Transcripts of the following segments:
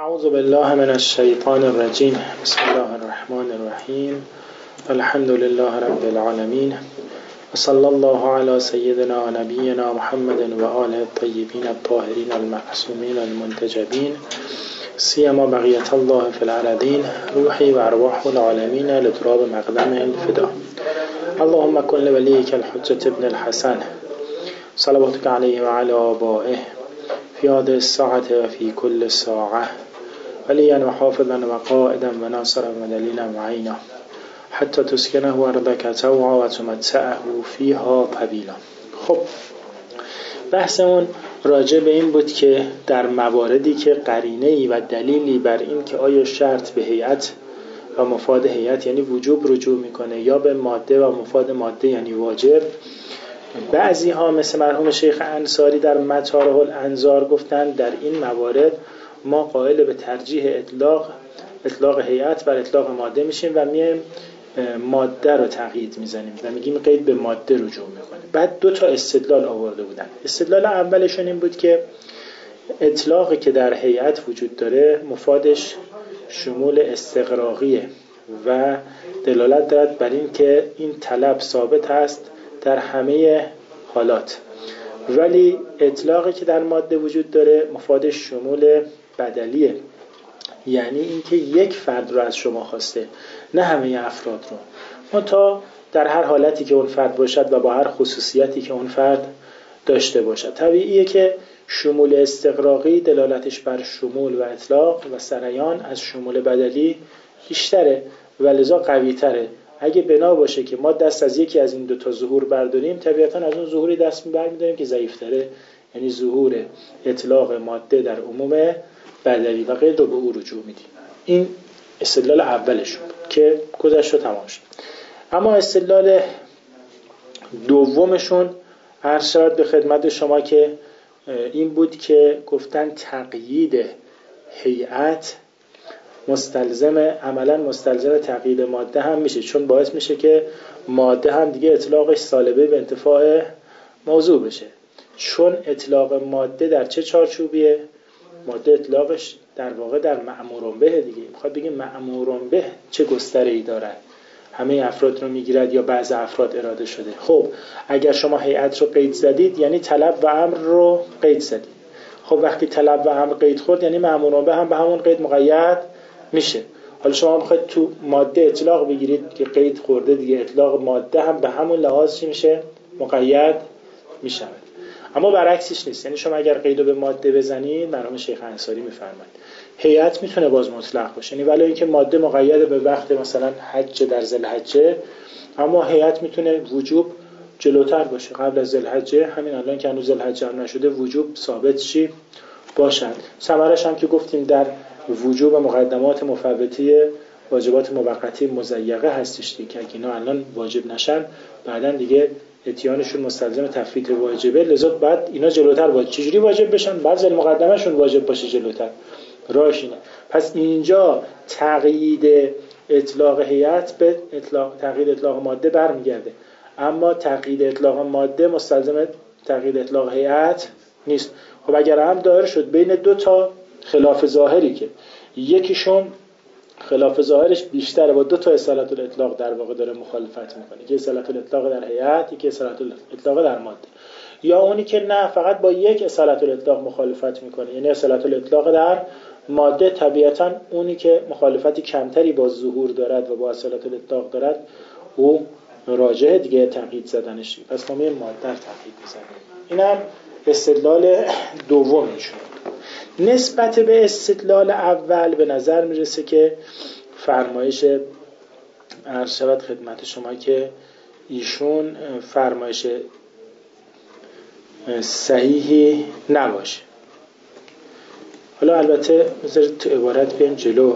اعوذ بالله من الشیطان الرجیم. بسم الله الرحمن الرحیم. الحمد لله رب العالمین و صلی الله علی سیدنا و نبینا محمد و آله الطیبین الطاهرین المعصومین المنتجبین سیما بقیت الله فی الارضین روحی و ارواح العالمین لتراب مقدم الفدا. اللهم کن لولیک الحجة ابن الحسن صلواتک علیه و علی آبائه فی هذه الساعة و فی کل ساعة وليا وحافظا وقائدا وناصرا ودليلا وعينا حتى تسكنه أرضك طوعا وتمتعه فيها طويلا. خب بحثمون راجع به این بود که در مواردی که قرینه‌ای و دلیلی بر این که آیا شرط به هیئت و مفاد هیئت یعنی وجوب رجوع میکنه یا به ماده و مفاد ماده یعنی واجب، بعضی ها مثل مرحوم شیخ انصاری در مطارح الانظار گفتن در این موارد ما قائل به ترجیح اطلاق هیئت بر اطلاق ماده میشیم و میایم ماده رو تقیید میزنیم و میگیم قید به ماده رجوع میکنه. بعد دو تا استدلال آورده بودن. استدلال اولشون این بود که اطلاقی که در هیئت وجود داره مفادش شمول استغراقیه و دلالت دارد بر این که این طلب ثابت است در همه حالات، ولی اطلاقی که در ماده وجود داره مفادش شمول بدلیه، یعنی اینکه یک فرد رو از شما خواسته نه همه افراد رو، منتها در هر حالتی که اون فرد باشد و با هر خصوصیتی که اون فرد داشته باشد. طبیعیه که شمول استغراقی دلالتش بر شمول و اطلاق و سریان از شمول بدلی بیشتره و لذا قوی تره. اگه بنا باشه که ما دست از یکی از این دوتا ظهور برداریم، طبیعتا از اون ظهوری دست برمی‌داریم که ضعیف‌تره، یعنی ظهور اطلاق ماده در عموم بدلی و قید رو به او رجوع میدیم. این استدلال اولشون که گذشت و تمام شد. اما استدلال دومشون عرض شد به خدمت شما که این بود که گفتن تقیید هیئت عملا مستلزم تقیید ماده هم میشه، چون باعث میشه که ماده هم دیگه اطلاقش سالبه به انتفاع موضوع بشه. چون اطلاق ماده در چه چارچوبیه؟ ماده اطلاقش در واقع در مأمور به دیگه. میخواد بگیم مأمور به چه گستره‌ای دارد، همه افراد رو میگیرد یا بعض افراد اراده شده. خب اگر شما هیئت رو قید زدید یعنی طلب و امر رو قید زدید. خب وقتی طلب و امر قید خورد یعنی مأمور به هم به همون قید مقید میشه. حالا شما میخواید تو ماده اطلاق بگیرید که قید خورده دیگه، اطلاق ماده هم به همون لحاظ چی میشه؟ مقید میشه. اما برعکسش نیست، یعنی شما اگر قیدو به ماده بزنید، مرحوم شیخ انصاری میفرمایند هیئت میتونه باز مطلق باشه، یعنی ولی اینکه ماده مقید به وقت مثلا حج در ذوالحجه، اما هیئت میتونه وجوب جلوتر باشه، قبل از ذوالحجه، همین الان که هنوز ذوالحجه هم نشده وجوب ثابت چی باشد. ثمرش هم که گفتیم در وجوب مقدمات مفوته واجبات موقتی مضیقه هستش دیگه، که اینا الان واجب نشن بعدن دیگه اتیانشون مستلزم تفویت واجبه، لذا بعد اینا جلوتر باید چجوری واجب بشن؟ بعد مقدمهشون واجب باشه جلوتر، راهش اینه. پس اینجا تقیید اطلاق هیئت به تقیید اطلاق ماده برمیگرده، اما تقیید اطلاق ماده مستلزم تقیید اطلاق هیئت نیست. خب اگر هم دایر شد بین دو تا خلاف ظاهری که یکیشون خلاف ظاهرش بیشتره، با دو تا اصالت الاطلاق در واقع داره مخالفت میکنه، یکی اصالت الاطلاق در هیئت، یکی اصالت الاطلاق در ماده، یا اونی که نه فقط با یک اصالت الاطلاق مخالفت میکنه، یعنی اصالت الاطلاق در ماده، طبیعتا اونی که مخالفتی کمتری با ظهور دارد و با اصالت الاطلاق دارد او راجعه دیگه تقیید زدنش. پس ما ماده تقیید میزنیم. اینم استدلال دومشون. نسبت به استدلال اول به نظر میرسه که فرمایش عرض شود خدمت شما که ایشون فرمایش صحیحی نباشه. حالا البته بذارید تو عبارت بیایم جلو.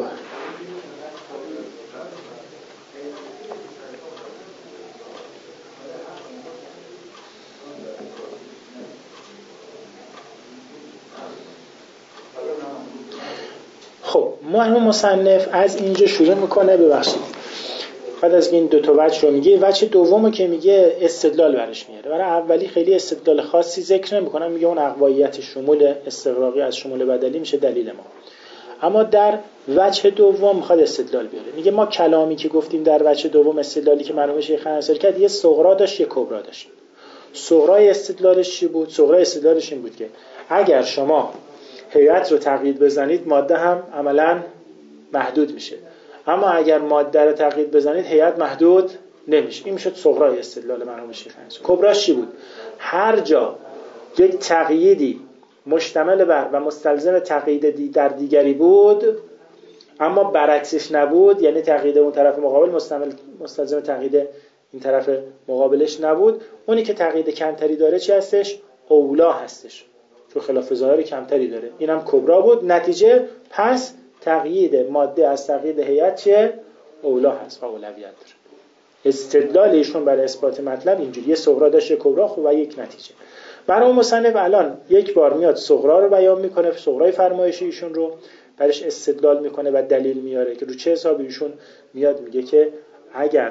مرحوم مصنف از اینجا شروع میکنه، ببخشید بعد از این دو تا وجه رو میگه، وجه دومو که میگه استدلال برش میاره. برای اولی خیلی استدلال خاصی ذکر نمیکنم، میگه اون اقوایت شمول استغراقی از شمول بدلی میشه دلیل ما. اما در وجه دوم میخواد استدلال بیاره. میگه ما کلامی که گفتیم در وجه دوم، استدلالی که مرحوم شیخ انصاری کرد، یه صغرا داشت یه کبرا داشت. صغرای استدلالش چی بود؟ صغرای استدلالش این بود که اگر شما هیئت رو تقیید بزنید ماده هم عملاً محدود میشه، اما اگر ماده رو تقیید بزنید هیئت محدود نمیشه. این میشد صغرای استدلال مرحوم شیخ انصاری. کبراش چی بود؟ هر جا یک تقییدی مشتمل بر و مستلزم تقیید در دیگری بود اما برعکسش نبود، یعنی تقیید اون طرف مقابل مستلزم تقیید این طرف مقابلش نبود، اونی که تقیید کمتری داره چی هستش؟ اولا هستش، چون خلاف ظاهر کمتری داره. اینم کبرا بود. نتیجه پس تقیید ماده از تقیید هیئت چیه؟ اولا هست و اولویت داره. استدلال ایشون برای اثبات مطلب اینجوری، یه صغرا داشت یه کبرا، خب و یک نتیجه. برای مصنف الان یک بار میاد صغرا رو بیان میکنه، صغرای فرمایشی ایشون رو برش استدلال میکنه و دلیل میاره که رو چه حسابی ایشون میاد میگه که اگر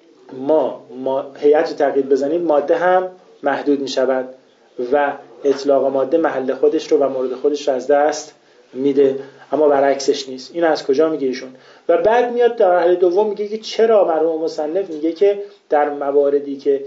ما هیئت رو تقیید بزنیم ماده هم محدود میشود و اطلاق ماده محل خودش رو و مورد خودش رو از دست میده، اما برعکسش نیست. این از کجا میگه ایشون؟ و بعد میاد در مرحله دوم میگه که چرا مرحوم مصنف میگه که در مواردی که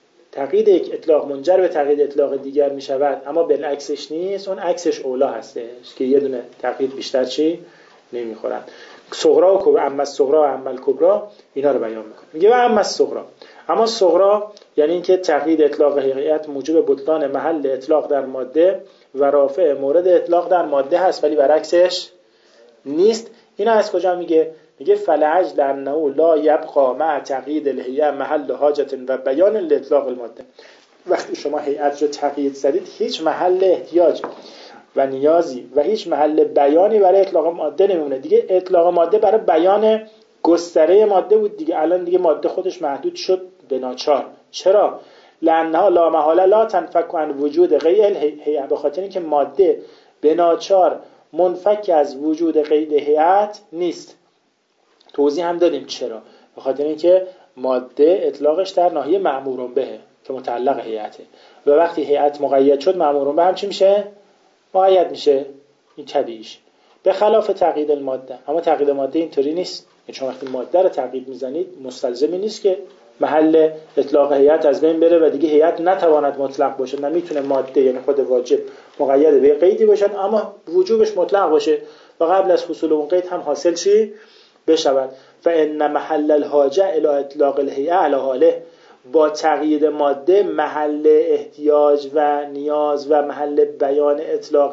تقیید یک اطلاق منجر به تقیید اطلاق دیگر میشود اما بالعکسش نیست، اون عکسش اولا هستش که یه دونه تقیید بیشتر چی نمیخورن. صغرا و کبرا، اما صغرا و اما کبرا، اینا رو بیان میکنه. میگه و اما صغرا، اما صغرا یعنی اینکه تقیید اطلاق هیئت موجب بطلان محل اطلاق در ماده و رافع مورد اطلاق در ماده هست ولی برعکسش نیست. اینا از کجا میگه؟ میگه فلعجل انه لا یبقى مع تقیید الهیئه محل حاجت و بیان لاطلاق الماده. وقتی شما هیئت رو تقیید زدید هیچ محل احتیاج و نیازی و هیچ محل بیانی برای اطلاق ماده نمیمونه دیگه. اطلاق ماده برای بیان گستره ماده بود دیگه، الان دیگه ماده خودش محدود شد به ناچار. چرا؟ لانها لا محاله لا تنفک عن وجود غیر الهیئه، به خاطر اینکه ماده به ناچار منفک از وجود قید هیئت نیست. توضیح هم دادیم چرا. به خاطر اینکه ماده اطلاقش در ناحیه مأمور بهه که متعلق هیئته و وقتی هیئت مقید شد مأمور به هم چی میشه؟ مقید میشه. این طبیعیش. به خلاف تقیید الماده. اما تقیید ماده اینطوری نیست، چون وقتی ماده رو تقیید میزنید مستلزمی نیست که محل اطلاق هیئت از بین بره و دیگه هیئت نتواند مطلق باشه. نمیتونه ماده یعنی خود واجب مقید به قیدی باشه اما وجوبش مطلق باشه و قبل از حصول اون قید هم حاصل چی بشود. فان محل الحاجه الی اطلاق الهیئه علی حاله، با تقیید ماده محل احتیاج و نیاز و محل بیان اطلاق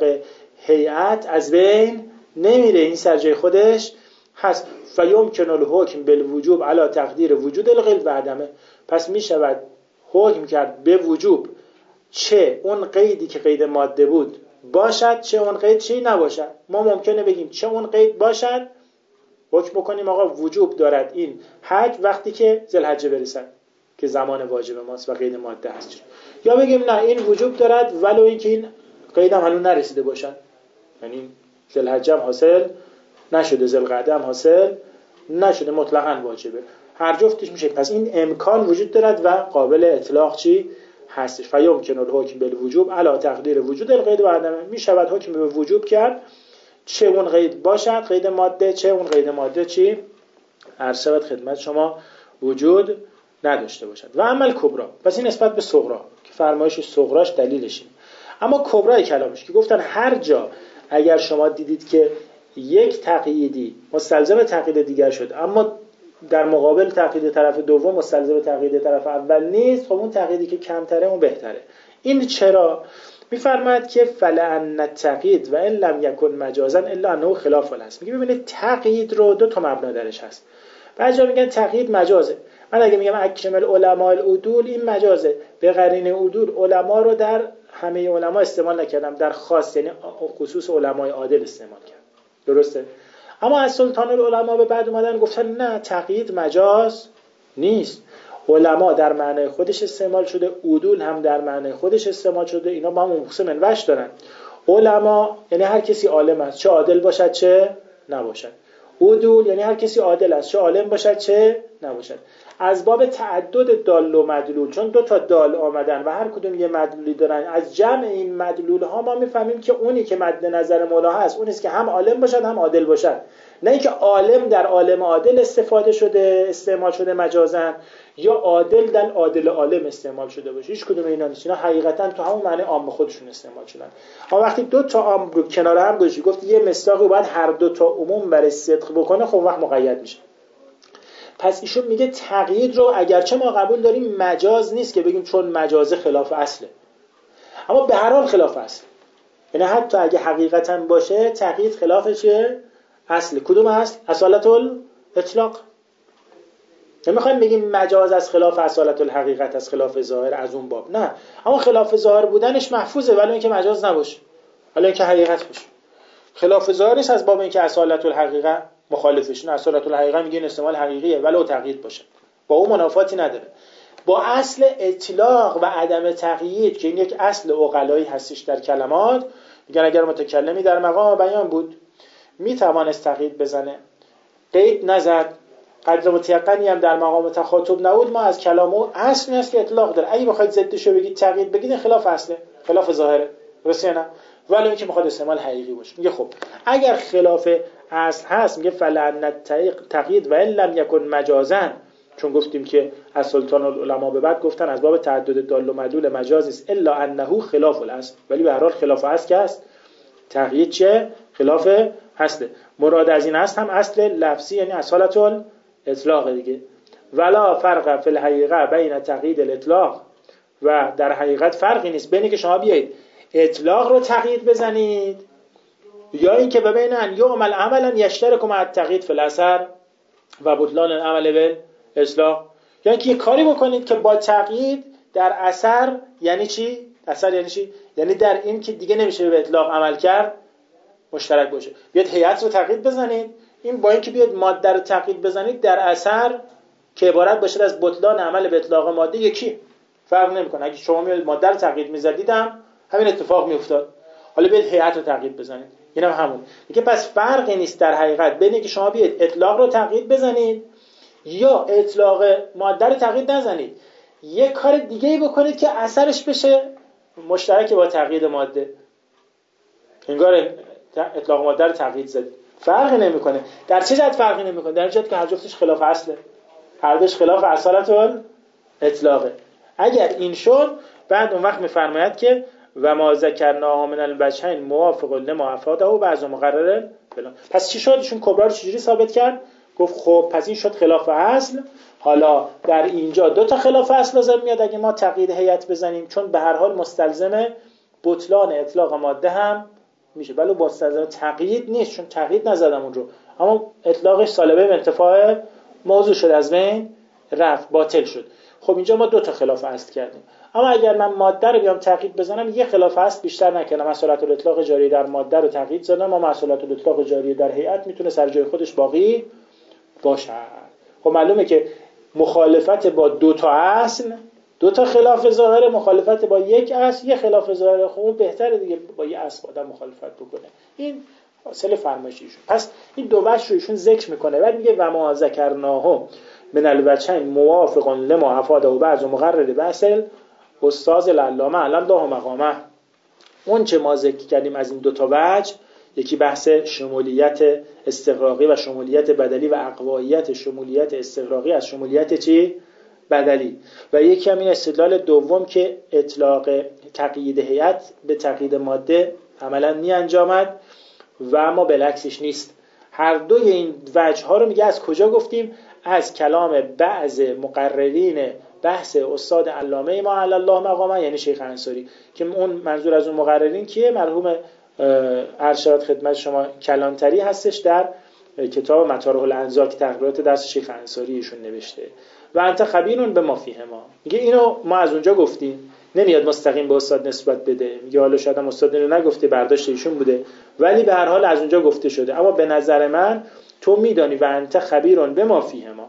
هیئت از بین نمیره، این سر جای خودش هست. فیمکن الحکم بالوجوب علی تقدیر وجود القید و عدمه، پس می شود حکم کرد به وجوب چه اون قیدی که قید ماده بود باشد چه اون قید چی نباشد. ما ممکنه بگیم چه اون قید باشد، حکم بکنیم آقا وجوب دارد این حج وقتی که ذوالحجه برسد که زمان واجب ماست و قید ماده هست، یا بگیم نه این وجوب دارد ولو اینکه این قید هم هنوز نرسیده باشد، یعنی ذوالحجه هم حاصل نشده ذوالقعده هم حاصل نشده، مطلقاً واجبه. هر جفتش میشه. پس این امکان وجود دارد و قابل اطلاق چی هستش. فیمکن الحکم بالوجوب علی تقدیر وجود القید و عدمه، میشود حکم به وجوب کرد چه اون قید باشد قید ماده چه اون قید ماده چی عرض شود خدمت شما وجود نداشته باشد. و عمل کبرا، پس این نسبت به صغرا که فرمایش صغراش دلیلش این. اما کبرای کلامش که گفتن هر جا اگر شما دیدید که یک تقییدی مستلزم تقیید دیگر شد اما در مقابل تقیید طرف دوم مستلزم تقیید طرف اول نیست، خب اون تقییدی که کمتره اون بهتره. این چرا؟ میفرماید که فلان التقیید و ان لم یکن مجازا الا انه خلاف الاصل. میگه ببینید تقیید رو دو تا مبنا درش هست. بعضیا میگن تقیید مجازه. من اگه میگم اکمل علماء العدول این مجازه، به قرینه عدول علما رو در همه علما استعمال نکردم، در خاص یعنی خصوص علمای عادل استعمال کردم. درسته؟ اما از سلطان العلماء به بعد اومدن گفتن نه تقیید مجاز نیست، علما در معنی خودش استعمال شده، عدول هم در معنی خودش استعمال شده، اینا با هم مفهوم منوش دارن. علما یعنی هر کسی عالم است چه عادل باشد چه نباشد، عدول یعنی هر کسی عادل است چه عالم باشد چه نباشد. از باب تعدد دال و مدلول، چون دو تا دال آمدن و هر کدوم یه مدلولی دارن، از جمع این مدلول ها ما میفهمیم که اونی که مد نظر مولا هست اونیست که هم عالم باشد هم عادل باشد، نه اینکه عالم در عالم عادل استعمال شده مجازن، یا عادل در عادل عالم استعمال شده باشه. هیچ کدوم اینا نیست، اینا حقیقتا تو همون معنی عام خودشون استعمال شدن. اما وقتی دو تا عام رو کنار هم گذاشتی گفت یه مصداقی باید هر دو تا عموم برای صدق بکنه، خب وقت مقید میشه. پس ایشون میگه تقیید رو اگرچه ما قبول داریم مجاز نیست که بگیم چون مجاز خلاف اصله، اما به هر حال خلاف اصل، یعنی حتی اگه حقیقتا باشه تقیید خلاف چه؟ اصل. کدوم اصل؟ اصالت الاطلاق. نمیخوایم بگیم مجاز از خلاف اصالت الحقیقت، از خلاف ظاهر، از اون باب نه، اما خلاف ظاهر بودنش محفوظه ولی اینکه مجاز نباشه، ولی اینکه حقیقت باشه. خلاف ظاهرش از باب اینکه اصالت الحقیقت مخالفش، نه اصالت الحقیقت میگه این استعمال حقیقیه ولو تقیید باشه، با اون منافاتی نداره. با اصل اطلاق و عدم تقیید که این یک اصل عقلایی هستش در کلمات، میگن اگر متکلمی در مقام بیان بود میتوانست تقیید بزنه، قید نزد، قدر متیقنی هم در مقام تخاطب نبود، ما از کلامو اصل نیست که اطلاق داره. اگه بخواید ضدشو بگید تقیید بگید خلاف اصله، خلاف ظاهره، درسته نه؟ ولی اینکه میخواد استعمال حقیقی باشه. میگه خب اگر خلاف اصل هست، میگه فلعن تقیید و ان لم یکن مجازا، چون گفتیم که از سلطان العلماء به بعد گفتن از باب تعدد دال و مدلول مجاز نیست الا انه خلاف الاصل، ولی به هر حال خلاف اصل که است. تقیید چه؟ خلاف اصله. مراد از این است هم اصل لفظی، یعنی اصالت الاطلاق دیگه. ولا فرق فی الحقیقه بین تقیید الاطلاق، و در حقیقت فرقی نیست بین که شما بیایید اطلاق رو تقیید بزنید یا اینکه ببین ان یعمل عملا یشترک مع التقیید فی الاثر و بطلان العمل بالاصلاح، یعنی که یه کاری بکنید که با تقیید در اثر، یعنی چی؟ اثر یعنی چی؟ یعنی در این که دیگه نمیشه به اطلاق عمل کرد مشترک باشه. بیاد هیئت رو تقیید بزنید، این با اینکه بیاد ماده رو تقیید بزنید در اثر که عبارت باشه از بطلان عمل به اطلاق ماده یکی فرق نمیکنه. اگه شما میاد ماده رو تقیید میزدیدم همین اتفاق میافتاد، حالا بیاد هیئت رو تقیید بزنید، اینم همون. میگه پس فرقی نیست در حقیقت بین اینکه شما بیاد اطلاق رو تقیید بزنید یا اطلاق ماده رو تقیید نزنید، یک کار دیگه‌ای بکنید که اثرش بشه مشترک با تقیید ماده. انگار اطلاق ماده رو تقیید زد، فرقی نمیکنه. در چه جهت فرقی نمیکنه؟ در جهت که هر جفتش خلاف اصله، هر دوش خلاف اصالت اطلاقه. اگر این شد بعد اون وقت میفرماید که و ما ذکرنا من الوجهین موافق لما افاده و بعض مقرر فلان. پس چی شد؟ ایشون کبرا رو چجوری ثابت کرد؟ گفت خب پس این شد خلاف اصل. حالا در اینجا دو تا خلاف اصل لازم میاد اگه ما تقیید هیئت بزنیم، چون به هر حال مستلزم بطلان اطلاق ماده هم میشه، ولی مستلزم تقیید نیست چون تقیید نزدم اون رو، اما اطلاقش سالبه انتفاع موضوع شد، از بین رفت، باطل شد. خب اینجا ما دو تا خلاف اصل کردیم. اما اگر من ماده رو بیام تقیید بزنم یه خلاف اصل بیشتر نکنم، مسئولت الاطلاق جاری در ماده رو تقیید زدم، اما مسئولت الاطلاق جاری در هیئت میتونه سر جای خودش باقی باشه. خب معلومه که مخالفت با دو تا اصل، دو تا خلاف ظاهر، مخالفت با یک اصل یه خلاف ظاهر، خب بهتره دیگه با یه اصل آدم مخالفت بکنه. این حاصل فرمایشیشون. پس این دو بخش رو ایشون ذکر میکنه، بعد میگه و ما ذکرناه من الوجهین موافق لما افاده و بعض مقرر بحث استاد العلامه علم الله مقامه. اون چه ما ذکر کردیم از این دو تا وجه، یکی بحث شمولیت استغراقی و شمولیت بدلی و اقواییت شمولیت استغراقی از شمولیت چی؟ بدلی، و یکی هم این استدلال دوم که اطلاق تقیید هیئت به تقیید ماده عملا می انجامد و اما بالعکسش نیست. هر دوی این وجه ها رو میگه از کجا گفتیم؟ از کلام بعض مقررین بحث استاد علامه ما علی الله مقامه، یعنی شیخ انصاری، که اون منظور از اون مقررین کیه؟ مرحوم ارشاد خدمت شما کلانتری هستش در کتاب مطارح الانظار که تحقیقات درس شیخ انصاری ایشون نوشته. و انت خبیرون به ما فیه ما، میگه اینو ما از اونجا گفتیم، نمیاد مستقیم به استاد نسبت بده، میگه حالا شاید هم استاد اینو نگفته برداشت ایشون بوده، ولی به هر حال از اونجا گفته شده. اما به نظر من تو میدانی و انت خبیرون به ما فیه ما،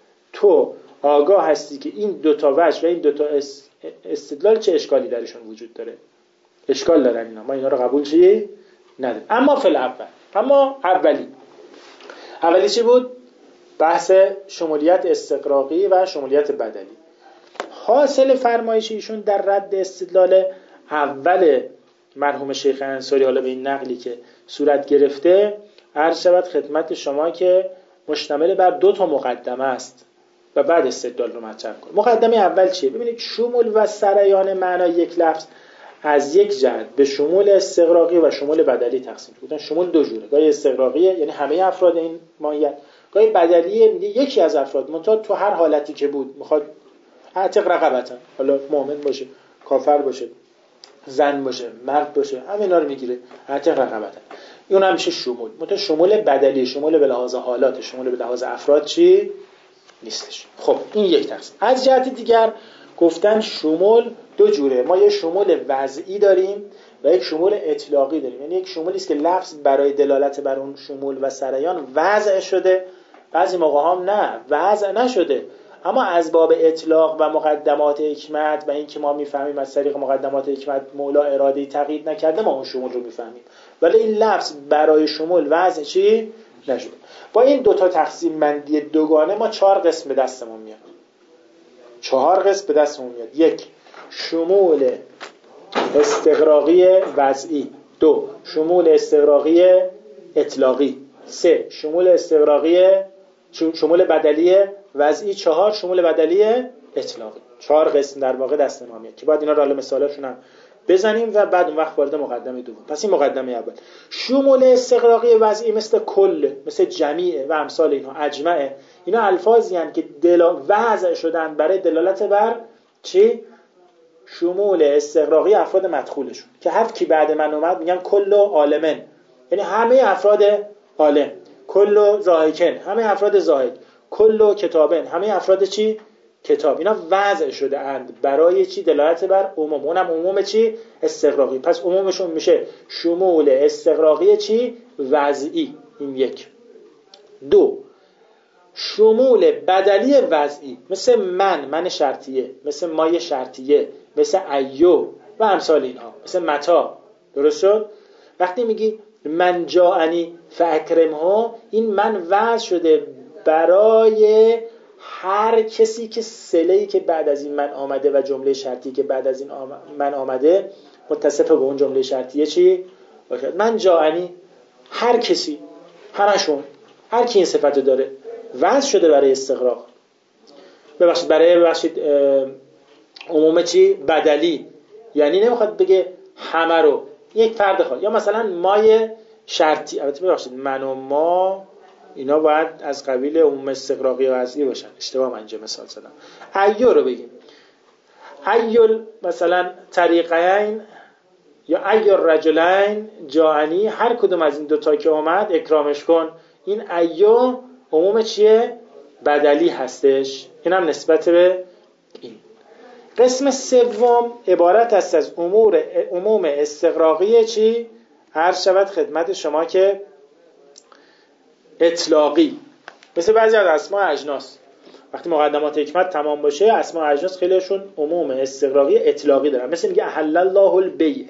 تو آگاه هستی که این دوتا وجه و این دوتا استدلال چه اشکالی درشون وجود داره. اشکال دارن اینا، ما اینا رو قبول چی نداریم. اما فی الاول، اما اولی چی بود؟ بحث شمولیت استغراقی و شمولیت بدلی. حاصل فرمایش ایشون در رد استدلال اول مرحوم شیخ انصاری، حالا به این نقلی که صورت گرفته، عرض شود خدمت شما که مشتمل بر 2 مقدمه است و بعد استدلال رو مطرح کنیم. مقدمه اول چیه؟ ببینید شمول و سریان معنای یک لفظ از یک جهت به شمول استغراقی و شمول بدلی تقسیم شده. شمول 2 جوره، گاهی استغراقیه یعنی همه افراد این ماهیت، گاهی بدلیه میگه یکی از افراد منتها تو هر حالتی که بود میخواد اعتق رقبتا، حالا مؤمن باشه، کافر باشه، زن باشه، مرد باشه، همینا رو میگیره اعتق رقبتا. اون هم میشه شمول. منتها شمول بدلی، شمول به لحاظ حالات، شمول به لحاظ افراد چی نیستش. خب این یک تقسیم. از جهت دیگر گفتن شمول 2 جوره. ما یک شمول وضعی داریم و یک شمول اطلاقی داریم. یعنی یک شمولی است که لفظ برای دلالت بر اون شمول و سریان وضع شده، بعضی موقع هم نه وضع نشده، اما از باب اطلاق و مقدمات حکمت و این که ما میفهمیم از طریق مقدمات حکمت مولا اراده‌ای تقیید نکرده، ما اون شمول رو میفهمیم، ولی این لفظ برای شمول وضع چی نشده. با این 2 تقسیم بندی دوگانه ما 4 قسم به دستمون میاد. 4 قسم به دستمون میاد. 1 شمول استغراقی وضعی، 2 شمول استغراقی اطلاقی، 3 شمول استغراقی شمول بدلی وضعی، 4 شمول بدلی اطلاقی. 4 قسم در واقع دست ما میاد که بعد اینا رو حالا مثالاشون هم بزنیم و بعد اون وقت وارد مقدمه دوم. پس این مقدمه اول. شمول استغراقی وضعی مثل کل، مثل جمیع و امثال اینها، اجمع، اینا الفاظی هستند که وضع شدن برای دلالت بر چی؟ شمول استغراقی افراد مدخولشون، که هر کی بعد من اومد میگن کل عالمن، یعنی همه افراد عالم، کل زاهکن همه افراد زاهد، کل کتابن همه افراد چی؟ کتاب. اینا وضع شده اند برای چی؟ دلالت بر عموم. اونم عموم چی؟ استغراقی. پس عمومشون میشه شمول استغراقی چی؟ وضعی. این 1. 2 شمول بدلی وضعی مثل من شرطیه، مثل مای شرطیه، مثل ایو و امثال اینها، مثل متا. درست شد؟ وقتی میگی من جاءنی فاکرمه، این من وضع شده برای هر کسی که صله‌ای که بعد از این من آمده و جمله شرطی که بعد از این من آمده متصف به اون جمله شرطیه چی باشد. من جاءنی، هر کسی، همشون، هر کی این صفت داره وضع شده برای استغراق. برای عموم چی؟ بدلی. یعنی نمیخواد بگه همه رو، یک فرد خواهد. یا مثلا مای شرطی، البته ببخشید من و ما اینا باید از قبیل عموم استغراقی و وضعی باشن، اشتباه من اینجا مثال زدم. ایو رو بگیم، ایول مثلا طریقین یا ایو رجلین جاءنی، هر کدوم از این 2 که اومد اکرامش کن. این ایو عموم چیه؟ بدلی هستش. این هم نسبت به این. قسم سوم عبارت است از عموم استغراقی چی؟ عرض شود خدمت شما که اطلاقی، مثل بعضی از اسماء اجناس. وقتی مقدمات حکمت تمام باشه اسماء اجناس خیلیشون عموم استغراقی اطلاقی دارن. مثل میگه احل الله البیع،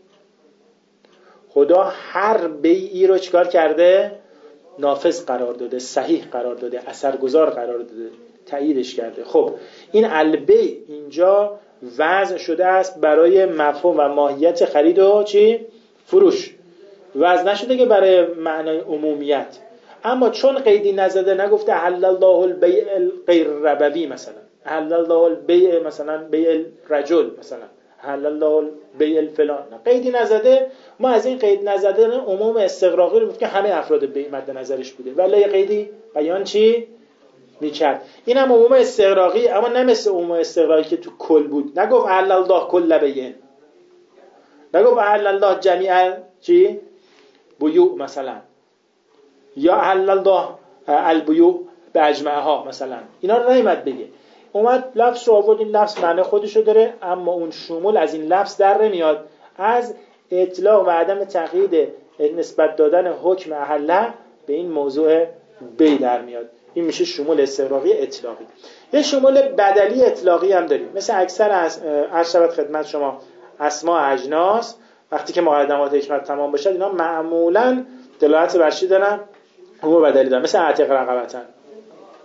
خدا هر بیعی رو چیکار کرده؟ نافذ قرار داده، صحیح قرار داده، اثرگذار قرار داده، تاییدش کرده. خب این البیع اینجا وضع شده است برای مفهوم و ماهیت خرید و چی؟ فروش. وضع نشده که برای معنای عمومیت. اما چون قیدی نزده، نگفته احل الله البیع غیر ربوی، مثلا احل الله البیع مثلا بیع رجل، مثلا احل الله البیع فلان، قیدی نزده. ما از این قید نزدن عموم استغراقی رو میگیم که همه افراد بیع مد نظرش بوده، ولی قیدی بیان چی میکرد. این هم عموم استغراقی، اما نه مثل عموم استغراقی که تو کل بود. نگفت احل الله کل بیع، نگفت احل الله جمیع چی بیوع مثلا، یا احل الله البیوع به اجمعها مثلا. اینا رو نیامد بگه، اومد لفظ رو آورد. این لفظ معنی خودشو داره، اما اون شمول از این لفظ در نمیاد. از اطلاق و عدم تقیید نسبت دادن حکم احله به این موضوع بی در میاد. این میشه شمول استغراقی اطلاقی. یه شمول بدلی اطلاقی هم داریم، مثل اکثر از شبت خدمت شما اسماء اجناس. وقتی که مقدمات حکمت تمام بشه اینا معمولا دلالت بر چی دارن؟ عموم بدلی دارن. مثل اعتق رقبتن،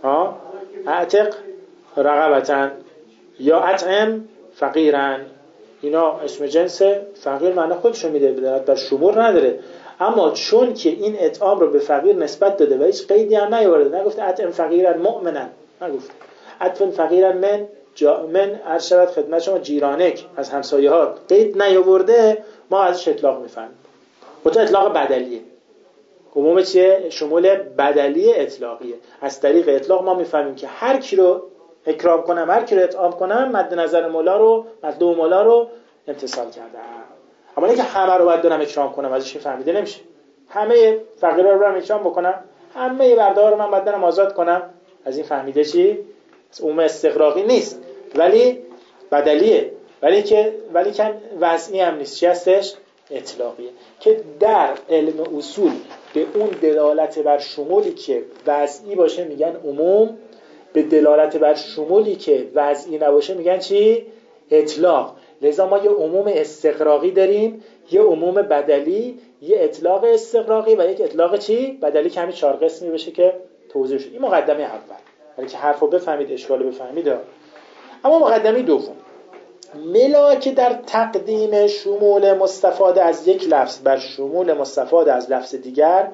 اعتق رقبتن یا اطعم فقیرن، اینا اسم جنس فقیر معنی خودشو میده، بدارد بر شمول نداره. اما چون که این اطعام رو به فقیر نسبت داده و هیچ قیدی هم نیاورده، نگفته اطعم فقیرن مؤمنن، نگفته اطعم فقیرن من ارشد خدمت شما جیرانک، از همسایه ها قید نیاورده، ما ازش اطلاق میفهمیم. تو اطلاق بدلیه، عموم چیه؟ شمول بدلی اطلاقیه. از طریق اطلاق ما میفهمیم که هر کی رو اکرام کنم، هر کی رو اطعام کنم، مد نظر مولا رو، مطلوب مولا رو امتثال کردم. اما اینکه همه رو باید دارم اکرام کنم، ازش این فهمیده نمیشه. همه فقیرا رو برام اکرام بکنم، همه برده‌ها رو من باید دارم آزاد کنم، از این فهمیده چی؟ از عموم استغراقی نیست، ولی بدلیه، ولی که وضعی هم نیست. چی هستش؟ اطلاقیه. که در علم اصول به اون دلالت بر شمولی که وضعی باشه میگن عموم، به دلالت بر شمولی که وضعی نباشه میگن چی؟ اطلاق. لذا ما یه عموم استغراقی داریم، یه عموم بدلی، یه اطلاق استغراقی و یک اطلاق چی؟ بدلی، که همین 4 قسمی بشه که توضیح شد. این مقدمه اول، ولی که حرفو بفهمید، اشکالو بفهمید. اما مقدمه دوم، ملاک در تقدیم شمول مستفاد از یک لفظ بر شمول مستفاد از لفظ دیگر،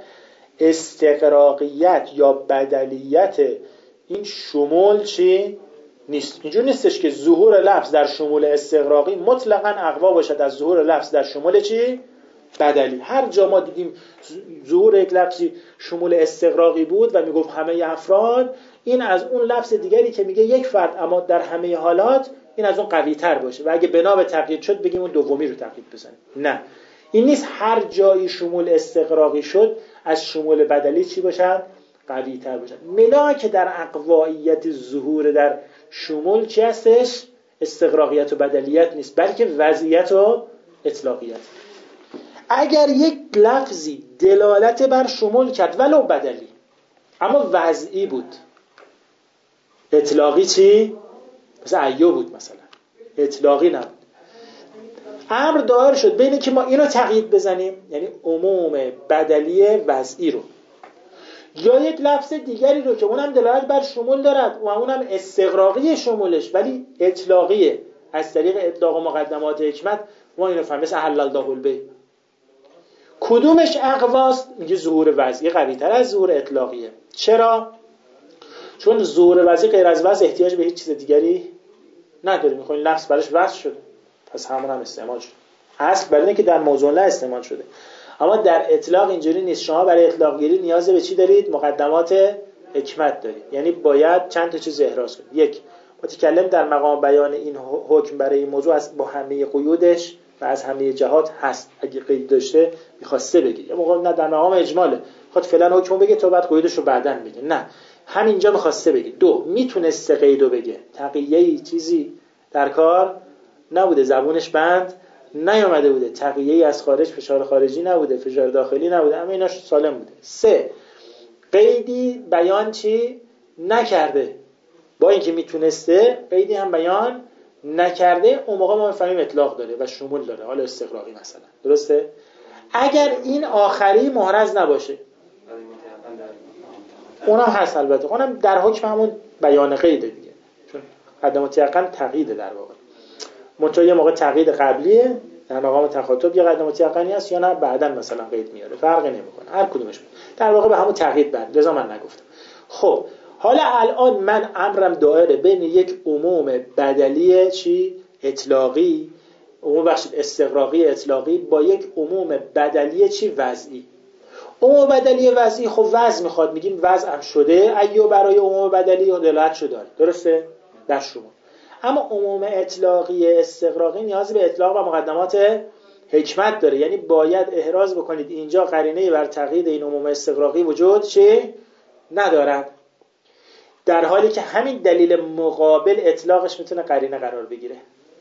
استغراقیت یا بدلیت این شمول چی؟ نیست. اینجور نیستش که ظهور لفظ در شمول استغراقی مطلقاً اقوا باشد از ظهور لفظ در شمول چی؟ بدلی. هر جا ما دیدیم ظهور یک لفظی شمول استغراقی بود و میگفت همه افراد، این از اون لفظ دیگری که میگه یک فرد اما در همه حالات، این از اون قوی تر باشه و اگه بنا به تقیید شد بگیم اون دومی رو تقیید بزنیم. نه، این نیست. هر جایی شمول استغراقی شد از شمول بدلی چی باشد؟ قوی تر باشد. ملاک در اقواییت ظهور در شمول چی هستش؟ استغراقیت و بدلیت نیست، بلکه وضعیت و اطلاقیت. اگر یک لفظی دلالت بر شمول کرد ولو بدلی اما وضعی بود، اطلاقی چی؟ مثلا ایو بود، مثلا اطلاقی نبود، امر دایر شد بین که ما اینو تقیید بزنیم، یعنی عموم بدلی وضعی رو، یا یک لفظ دیگری رو که اونم دلالت بر شمول دارد و اونم استغراقی شمولش ولی اطلاقیه، از طریق اطلاق و مقدمات حکمت ما اینو فهمیم. مثل احل الله البیع، کدومش اقواست؟ میگه ظهور وضعی قوی تر از ظهور اطلاقیه. چرا؟ چون ظهور وضعی غیر از وضع احتیاج به هیچ چیز دیگری نداره. میخوین لفظ برش وضع شده، پس همون هم استعمال شده. اصل برای اینه که در موضوع لا استعمال شده. اما در اطلاق اینجوری نیست. شما برای اطلاق گیری نیاز به چی دارید؟ مقدمات حکمت دارید. یعنی باید چند تا چیز احراز کنید. یک، متکلم در مقام بیان این حکم برای این موضوع از با همه قیودش و از همه جهات هست. اگه قید داشته می‌خواسته بگه، یا موقع نه در مقام اجماله، خود فعلا حکم بگه تو بعد قیودش رو بعداً بگه. نه، همینجا می‌خواسته بگه. دو، میتونسته قیدو بگه، تقیه‌ای چیزی در کار نبوده، زبونش بند نیامده بوده، تقیه‌ای از خارج، فشار خارجی نبوده، فشار داخلی نبوده، همه ایناش سالم بوده. سه، قیدی بیان چی نکرده، با اینکه میتونسته قیدی هم بیان نکرده، اون موقع ما میفهمیم اطلاق داره و شمول داره، حالا استغراقی مثلا. درسته؟ اگر این آخری محرز نباشه، اونم هست البته، اونم در حکم همون بیان قیده دیگه، چون قدم متیقن تقییده در واقع. منتها یه موقع تقیید قبلیه در مقام تخاطب، یه قدم متیقنی هست، یا نه بعداً مثلا قید میاره، فرقی نمیکنه، هر کدومش در واقع به همون تقیید بند. لذا من نگفتم. خب حالا الان من امرم دایره بین یک عموم بدلی چی اطلاقی، عموم استغراقی اطلاقی، با یک عموم بدلی چی وضعی. عموم بدلی وضعی خب وضع میخواد، میگیم وضع هم شده ایو برای عموم بدلی و دلالت شده، درسته؟ در شما. اما عموم اطلاقی استغراقی نیاز به اطلاق و مقدمات حکمت داره، یعنی باید احراز بکنید اینجا قرینه بر تقیید این عموم استغراقی وجود چه ندارد، در حالی که همین دلیل مقابل اطلاقش میتونه قرینه قرار بگیره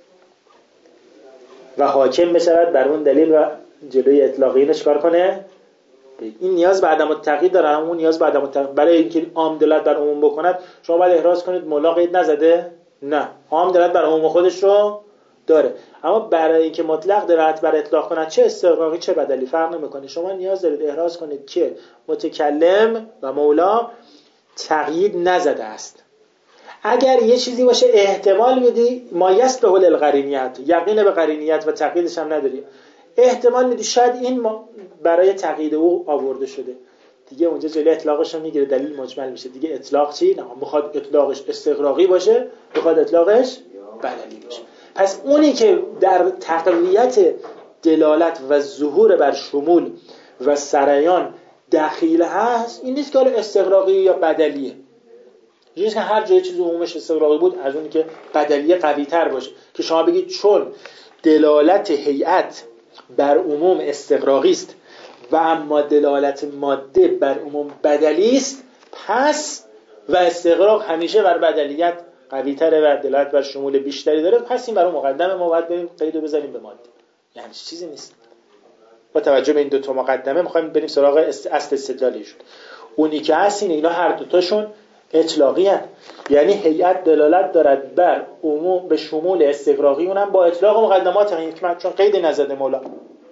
و حاکم بشود بر اون دلیل و جلوی اطلاقینش کار کنه. این نیاز به عدم التقیید داره، اون نیاز به عدم التقیید. برای اینکه عام دلالت بر عموم بکند شما باید احراز کنید مولا قید نزده؟ نه، عام دلالت بر عموم خودش رو داره. اما برای اینکه مطلق دلالت بر اطلاق کند، چه استغراقی چه بدلی فرق نمیکنه، شما نیاز دارید احراز کنید که متکلم و مولا تقیید نزده است. اگر یه چیزی باشه احتمال میدی مایست به حل القرینیت، یقین به قرینیت و تقییدش هم نداری، احتمال میدی شاید این برای تقیید او آورده شده، دیگه اونجا جلوی اطلاقش رو میگیره، دلیل مجمل میشه. دیگه اطلاق چی؟ نه، میخواد اطلاقش استغراقی باشه، میخواد اطلاقش بدلی باشه. پس اونی که در تقویت دلالت و ظهور بر شمول و سریان دخیل هست، این نیست که استغراقی یا بدلیه. اینجوریه که هر جای چیز عمومش استغراقی بود از اونی که بدلیه قوی تر باشه، که شما بگید چون دلالت هیئت بر عموم استغراقی است و اما دلالت ماده بر عموم بدلی است، پس و استغراق همیشه بر بدلیت قوی تره و دلالت بر شمول بیشتری داره، پس این برای مقدمه ما باید بریم قیدو بزنیم به ماده. یعنی چیزی نیست. با توجه به این دو تا مقدمه میخوایم بریم سراغ اصل استدلالیشون. اونی که هست اینه، اینا هر دو تاشون اطلاقی هست، یعنی هیئت دلالت دارد بر عموم به شمول استغراقی، اونم با اطلاق مقدمات حکمت، چون قید نزده مولا.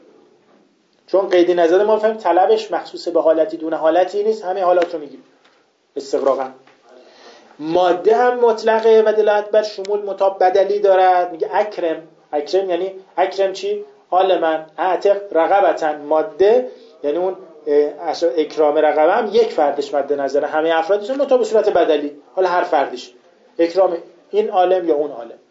چون قیدی نزده ما فهم طلبش مخصوص به حالتی دون حالتی نیست، همه حالات رو میگیم استغراقا. ماده هم مطلقه و دلالت بر شمول مطابق بدلی دارد. میگه اکرم، اکرم یعنی اکرم چی؟ حال من اعتق رقبتن، ماده یعنی اون اکرام رقبه هم یک فردش مد نظره، همه افرادش مطابق صورت بدلی، حالا هر فردش اکرام این عالم یا اون عالم،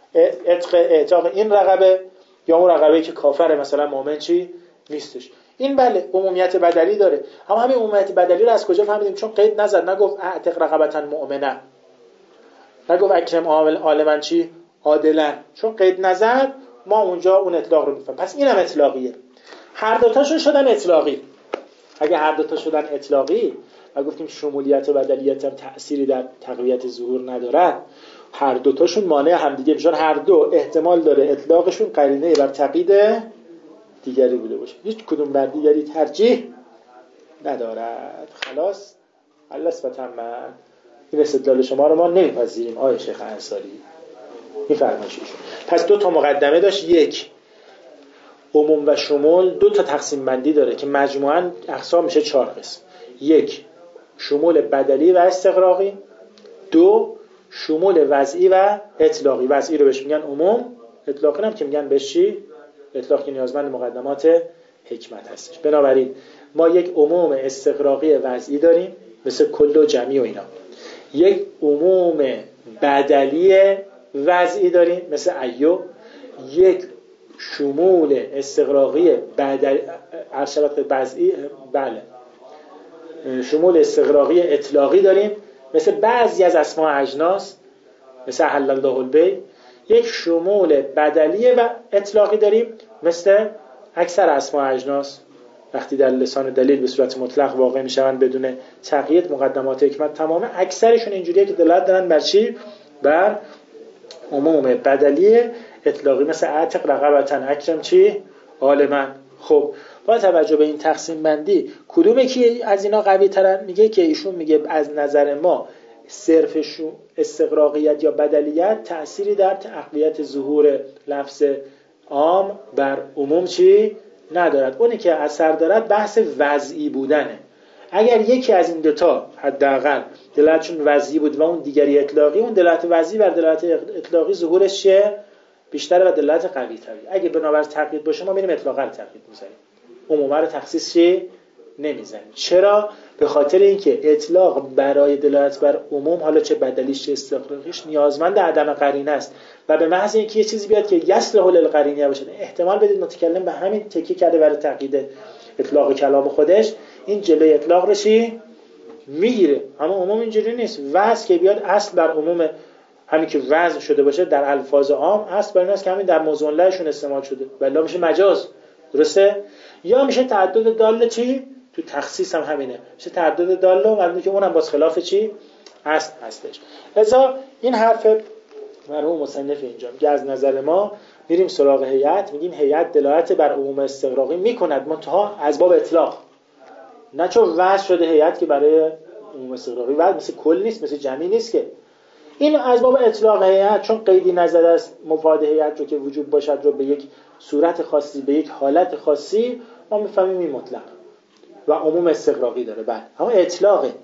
اعتاق این رقبه یا اون رقبه که کافر مثلا مؤمن چی نیستش. این بله عمومیت بدلی داره. اما همین عمومیت بدلی رو از کجا فهمیدیم؟ چون قید نزد، نگفت اعتق رقبتا مؤمنه، نگفت اکرم عالما چی عادلا، چون قید نزد ما اونجا اون اطلاق رو میفهمیم. پس اینم اطلاقیه. هر دوتاشون شدن اطلاقی. اگه هر دوتا شدن اطلاقی و گفتیم شمولیت و بدلیت هم تأثیری در تقویت ظهور ندارد، هر دوتاشون مانع همدیگه میشن. هر دو احتمال داره اطلاقشون قرینه بر تقیید دیگری بوده باشه، هیچ کدوم بر دیگری ترجیح ندارد. خلاص خلاص و تمام. این استدلال شما رو ما نمیپذیریم آقای شیخ انصاری. این فرمایششون. پس دو تا مقدمه داشت. یک، عموم و شمول دو تا تقسیم بندی داره که مجموعاً اقسام میشه 4 قسم. یک، شمول بدلی و استغراقی. دو، شمول وضعی و اطلاقی. وضعی رو بهش میگن عموم، اطلاقی هم که میگن بهش چی؟ اطلاقی نیازمند مقدمات حکمت هستش. بنابراین ما یک عموم استغراقی وضعی داریم مثل کل و جمعی و اینا. یک عموم بدلی وضعی داریم مثل ایو. یک شمول استغراقی بدلی وضعی، بله، شمول استغراقی اطلاقی داریم مثل بعضی از اسماء اجناس مثل احل الله البیع. یک شمول بدلی و اطلاقی داریم مثل اکثر اسماء اجناس وقتی در لسان دلیل به صورت مطلق واقع میشوند بدون تقیید مقدمات حکمت تمامه. اکثرشون اینجوریه که دلالت دارن بر چی؟ بر عموم بدلی اطلاقی مثل اعتق رقبتن اکرم چی؟ عالما. خب با توجه به این تقسیم بندی کدومه که از اینا قوی ترن؟ میگه که ایشون میگه از نظر ما صرف استغراقیت یا بدلیت تأثیری در تقویت ظهور لفظ عام بر عموم چی؟ ندارد. اونی که اثر دارد بحث وضعی بودنه. اگر یکی از این دوتا حداقل دلالتشون وضعی بود و اون دیگری اطلاقی، اون دلالت وضعی بر دلالت اطلاقی ظهورش چیه؟ بیشتره و دلالت قوی تری. اگه بنابر تقیید باشه ما میریم اطلاقا رو تقیید میزنیم، عموما رو تخصیص چی؟ نمیزنیم. چرا؟ به خاطر اینکه اطلاق برای دلالت بر عموم، حالا چه بدلیش چه استغراقیش، نیازمند عدم قرینه است و به محض اینکه یه چیزی بیاد که یصلح للقرینه باشه، احتمال بدید متکلم به همین تکیه کرده برای تقیید اطلاق کلام خودش، این جلوی اطلاق رو چی میگیره. اما عموم اینجوری نیست. وضع که بیاد اصل بر عموم، همین که وضع شده باشه در الفاظ عام، اصل بر این است که همین در موضوع لهشون استعمال شده، ولی میشه مجاز. درسته؟ یا میشه تعدد دال چی؟ تو تخصیص هم همینه، میشه تعدد دال، معلومه که اونم باز خلاف چی؟ اصل هستش. لذا این حرف مرحوم مصنف اینجا میگه از نظر ما میریم سراغ هیئت، میگیم هیئت دلالت بر عموم استغراقی میکند منتها از باب اطلاق، نه چون وضع شده هیئت که برای عموم استغراقی وضع مثل کل نیست، مثل جمعی نیست که. این از باب اطلاق هیئت، چون قیدی نزده است مفاد هیئت رو که وجود باشد رو به یک صورت خاصی، به یک حالت خاصی، ما میفهمیم این مطلق و عموم استغراقی داره. بعد اما اطلاقه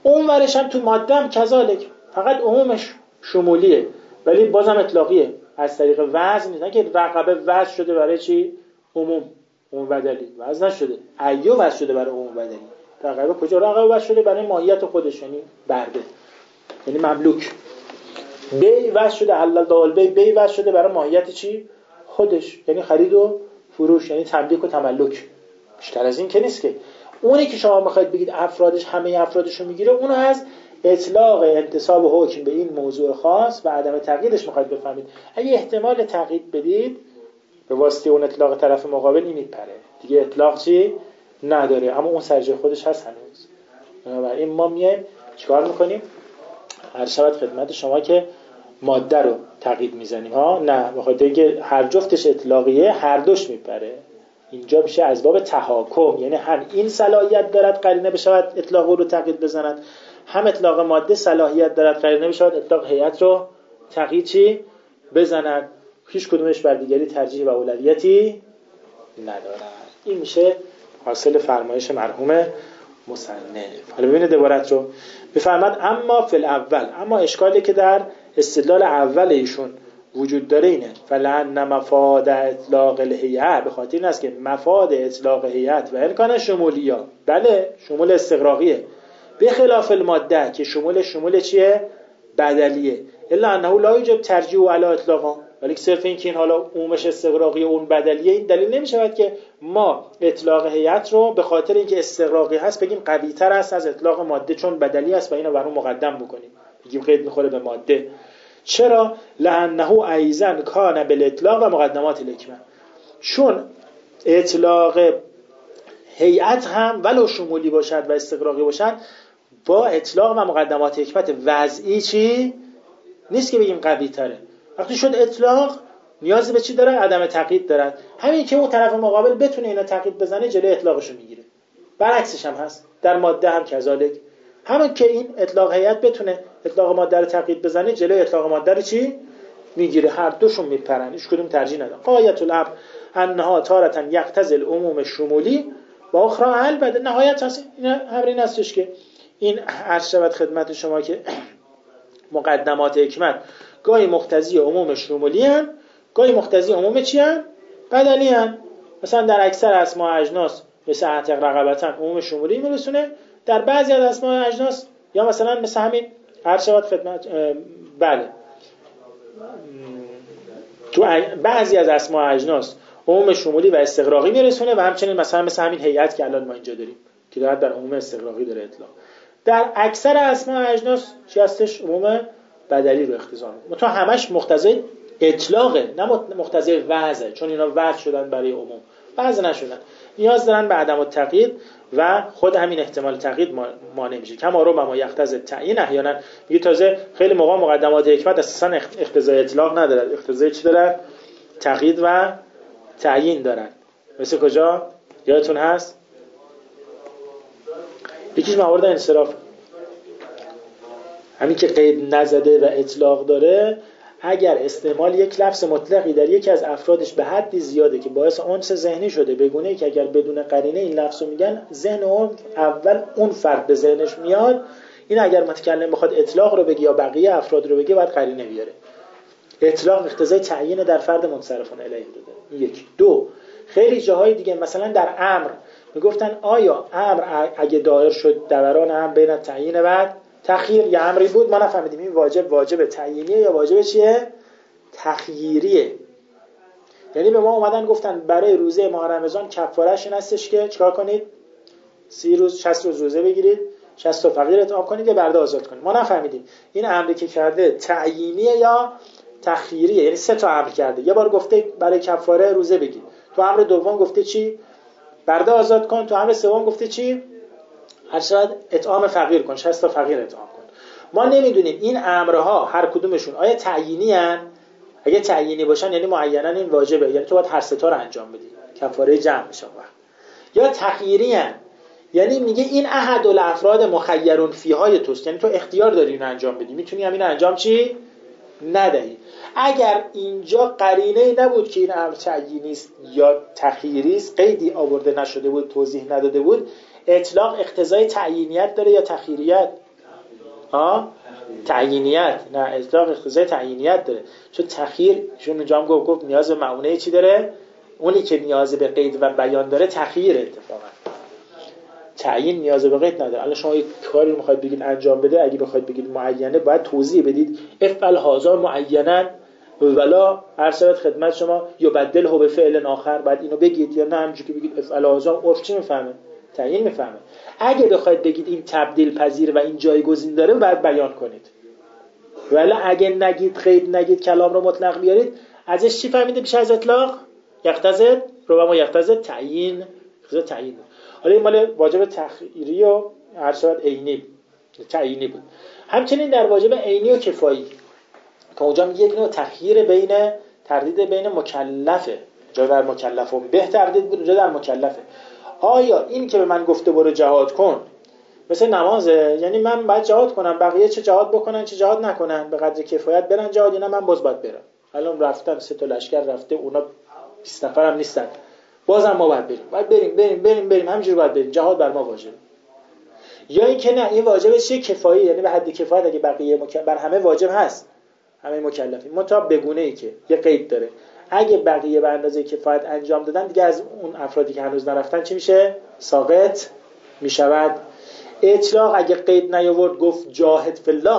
اون ورش هم تو ماده هم کذالک، فقط عمومش شمولیه ولی بازم اطلاقیه، از طریق وزن نیست. نه که رقبه وزن شده برای چی؟ عموم بدلی وزن نشده. ایو وزن شده برای عموم بدلی. رقبه کجا رقبه وزن شده؟ برای ماهیت خودش، یعنی برده، یعنی مملوک. بی وزن شده حلال دال بی وزن شده برای ماهیت چی؟ خودش، یعنی خرید و فروش، یعنی تملیک و تملک. بیشتر از این که نیست که. اونی که شما میخواید بگید افرادش همه افرادشو میگیره، اونو از اطلاق انتصاب حکم به این موضوع خاص و عدم تقییدش میخواید بفهمید. اگه احتمال تقیید بدید به واسطه اون اطلاق طرف مقابل، این میپره دیگه، اطلاق چی نداره، اما اون سرجه خودش هست هنوز. بنابراین ما میایم چیکار میکنیم؟ هر شب خدمت شما که ماده رو تقیید میزنیم ها، نه بخاطر اینکه هر جفتش اطلاقیه، هر دوش میپره. اینجا میشه از باب تحاکم، یعنی هم این صلاحیت دارد قرینه بشود اطلاق رو تقیید بزند، هم اطلاق ماده صلاحیت دارد قرینه بشود اطلاق هیئت رو تقیید چی بزند. هیچ کدومش بر دیگری ترجیح و اولویتی ندارد. این میشه حاصل فرمایش مرحوم مصنف. حالا ببینید عبارت رو بفرماد اما فی الاول، اما اشکالی که در استدلال اول ایشون وجود داره اینه فلان مفاد اطلاق الهیئه، به خاطر این است که مفاد اطلاق هیئت و امکان شمولیا، بله شمول استغراقیه، به خلاف الماده که شمول چیه؟ بدلیه. الا انه لا یوجب ترجیح علی اطلاقا، ولی صرف این که این حالا عمومش استغراقی و اون بدلیه، این دلیل نمیشود که ما اطلاق هیئت رو به خاطر اینکه استغراقی هست بگیم قوی تر است از اطلاق ماده چون بدلی است و اینو بر اون مقدم بکنیم، بگیم قید میخوره به ماده. چرا؟ لانه ایضا کان بالاطلاق و مقدمات الحکمه، چون اطلاق هیئت هم ولو شمولی باشد و استغراقی باشد با اطلاق و مقدمات حکمت وضعی چی نیست که بگیم قوی تره. وقتی شد اطلاق نیازی به چی داره؟ عدم تقیید دارد. همین که اون طرف مقابل بتونه اینا تقیید بزنه جلوی اطلاقشو میگیره. برعکسش هم هست در ماده هم کذالک، همین که این اطلاق هیئت بتونه اطلاق ماده رو تقیید بزنه جلوی اطلاق ماده رو چی میگیره، هر دوشون میپرن، هیچ کدوم ترجیح ندن. غایت الامر انها تارة یقتضی العموم الشمولی و اخرى البته، نهایت هست این امر هستش که این عرض شود خدمت شما که مقدمات حکمت گاهی مقتضی عموم شمولی هستند، گاهی مقتضی عموم چی هستند؟ بدلی هستند. مثلا در اکثر اسماء و اجناس مثل اعتق رقبتن عموم شمولی میرسونه، در بعضی از اسماء و اجناس یا مثلا مثل همین عرض شود خدمت بله تو بعضی از اسماء و اجناس عموم شمولی و استغراقی میرسونه و همچنین مثلا مثل همین هیئت که الان ما اینجا داریم که دارد در عموم استغراقی داره اطلاق. در اکثر اسماء و اجناس چی هستش؟ عموم بدلی رو اقتضا میکنه. تو همش مقتضی اطلاقه نه مقتضی وضعه، چون اینا وضع شدن برای عموم، وضع نشدن، نیاز دارن به عدم التقیید و خود همین احتمال تقیید مانع میشه. کما رو ما یقتضی تعیین احیانا میگه تازه خیلی موقع مقدمات حکمت اساسا اقتضای اطلاق ندارد، اقتضای چی دارد؟ تقیید و تعیین دارد. مثل کجا یادتون هست؟ یکیش موارد انصراف، همین که قید نزده و اطلاق داره، اگر استعمال یک لفظ مطلقی در یکی از افرادش به حدی زیاده که باعث انس ذهنی شده، به گونه‌ای که اگر بدون قرینه این لفظ رو میگن ذهن اول اون فرد به ذهنش میاد، این اگر متکلم بخواد اطلاق رو بگه یا بقیه افراد رو بگه باید قرینه بیاره. اطلاق اقتضای تعیین در فرد منصرفون الیه داده. یک. دو، خیلی جاهای دیگه مثلا در امر میگفتن آیا امر اگه دایر شد دوران هم بین تعیین و تخییر، یه امری بود ما نفهمیدیم این واجب تعیینیه یا واجب چیه؟ تخییریه. یعنی به ما اومدن گفتن برای روزه ماه رمضان کفارهش این هستش که چیکار کنید؟ 30 روز 60 روز روزه بگیرید، 60 تا فقیر اطعام کنید یا برده آزاد کنید. ما نفهمیدیم این امری که کرده تعیینیه یا تخییریه، یعنی 3 تا امر کرده. یه بار گفته برای کفاره روزه بگیر، تو امر دوم گفته چی؟ برده آزاد کن، تو امر سوم گفته چی؟ هر شاید اطعام فقیر کن، 60 تا فقیر اطعام کن. ما نمیدونیم این امرها هر کدومشون آیا تعیینی ان؟ اگه تعیینی باشن یعنی معیناً این واجبه، یعنی تو باید هر 3 تا رو انجام بدی، کفاره جمع میشه. یا تخییری ان، یعنی میگه این احد الافراد مخیرون فیهای توست، یعنی تو اختیار داری اینو انجام بدی، میتونی همین انجام چی ندهی. اگر اینجا قرینه‌ای نبود که این امر تعیینی است یا تخییری است، قیدی آورده نشده بود، توضیح نداده بود، اطلاق اقتضای تعیینیت داره یا تخییریت؟ تعیینیت. نه، اطلاق اقتضای تعیینیت داره، چون تخییر چون اونجا هم گفت نیاز به معونه چی داره؟ اونی که نیاز به قید و بیان داره تخییر. اتفاقا تعیین نیاز به قید نداره. الان شما یک کاری رو میخواید بگید انجام بده، اگه بخواید بگید معینه باید توضیح بدید افعل هذا معینا ولا ارسلت خدمت شما یبدله به فعل آخر، بعد اینو بگید، یا نه همینجوری که بگید افعل هذا. عرف چی میفهمه؟ تعیین میفهمه. اگه بخواید بگید این تبدیل پذیر و این جایگزین داره باید بیان کنید، ولی اگه نگید، قید نگید، کلام رو مطلق بیارید، ازش چی فهمیده میشه؟ از اطلاق یقتضی ربما یقتضی تعیین. تعیین. حالا این مال واجب تخییری و هر شود عینی تعیینی بود. همچنین در واجب عینی و کفایی که اونجا یک نوع تخییر بین تردید بین مکلفه، جا در مکلفه به تردید بود، اونجا در مکلفه. آیا این که به من گفته برو جهاد کن مثل نمازه؟ یعنی من باید جهاد کنم، بقیه چه جهاد بکنن چه جهاد نکنن، به قدر کفایت برن جهاد، یا نه من باز باید برم؟ الان رفتن 3 تا لشکر رفته، اونا 20 نفر هم نیستن، بازم ما باید بریم همینجوری باید بریم، جهاد بر ما واجب. یا این که نه، این واجب چیه؟ کفایی، یعنی به حد کفایت، اگه بقیه بر همه واجب هست، همه مکلفین، منتها بگونه ای که یه قید داره، اگه بقیه به اندازه کفایت انجام دادن دیگه از اون افرادی که هنوز نرفتن چی میشه؟ ساقط میشود. اطلاق اگه قید نیاورد، گفت جاهد فی الله،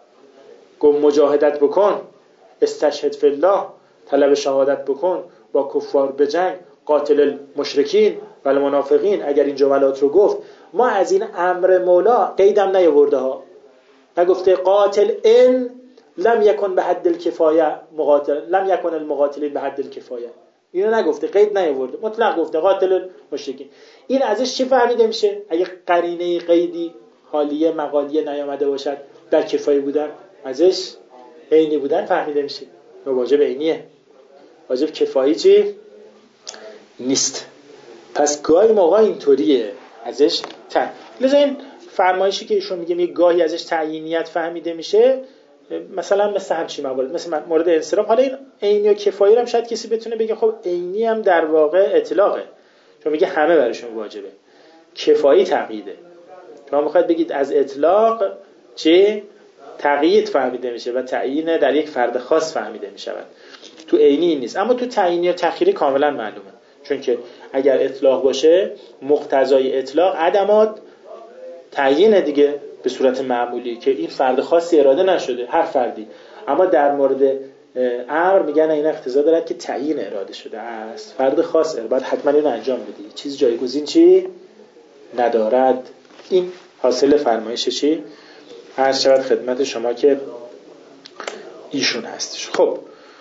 گفت مجاهدت بکن، استشهد فی الله، طلب شهادت بکن، با کفار بجنگ، قاتل المشرکین و المنافقین، اگر این جملات رو گفت، ما از این امر مولا قیدم نیاورده ها، نگفته قاتل ان لم یکن به حد الکفایه مقاتل، لم یکن المقاتلین به حد الکفایه، اینو نگفته، قید نیاورده، مطلق گفته قاتل المشرکین. این ازش چی فهمیده میشه؟ اگه قرینه قیدی حالیه مقالیه نیامده باشد در کفایه بودن، ازش عینی بودن فهمیده میشه. واجب عینیه، واجب کفایی چی؟ نیست. پس گاهی موقع اینطوریه ازش لذا این فرمایشی که ایشون میگه گاهی ازش تعیینیت فهمیده میشه، مثلا مثل همچین موارد، مثل مورد انصراف. حالا این عینی و کفایی هم شاید کسی بتونه بگه خب عینی هم در واقع اطلاقه، چون میگه همه براشون واجبه، کفایی تقییده. شما میخواید بگید از اطلاق چه تقیید فهمیده میشه و تعیین در یک فرد خاص فهمیده میشود، تو عینی نیست. اما تو تعیینی و تخییری کاملا معلومه، چون که اگر اطلاق باشه مقتضای اطلاق عدمات تعیین دیگه به صورت معمولی، که این فرد خاصی اراده نشده، هر فردی. اما در مورد امر میگن این اقتضا دارد که تعیین اراده شده است، فرد خاص باید حتما اینو انجام بدی، چیز جایگزین چی ندارد. این حاصل فرمایش چی عرض شود خدمت شما که ایشون هستش. خب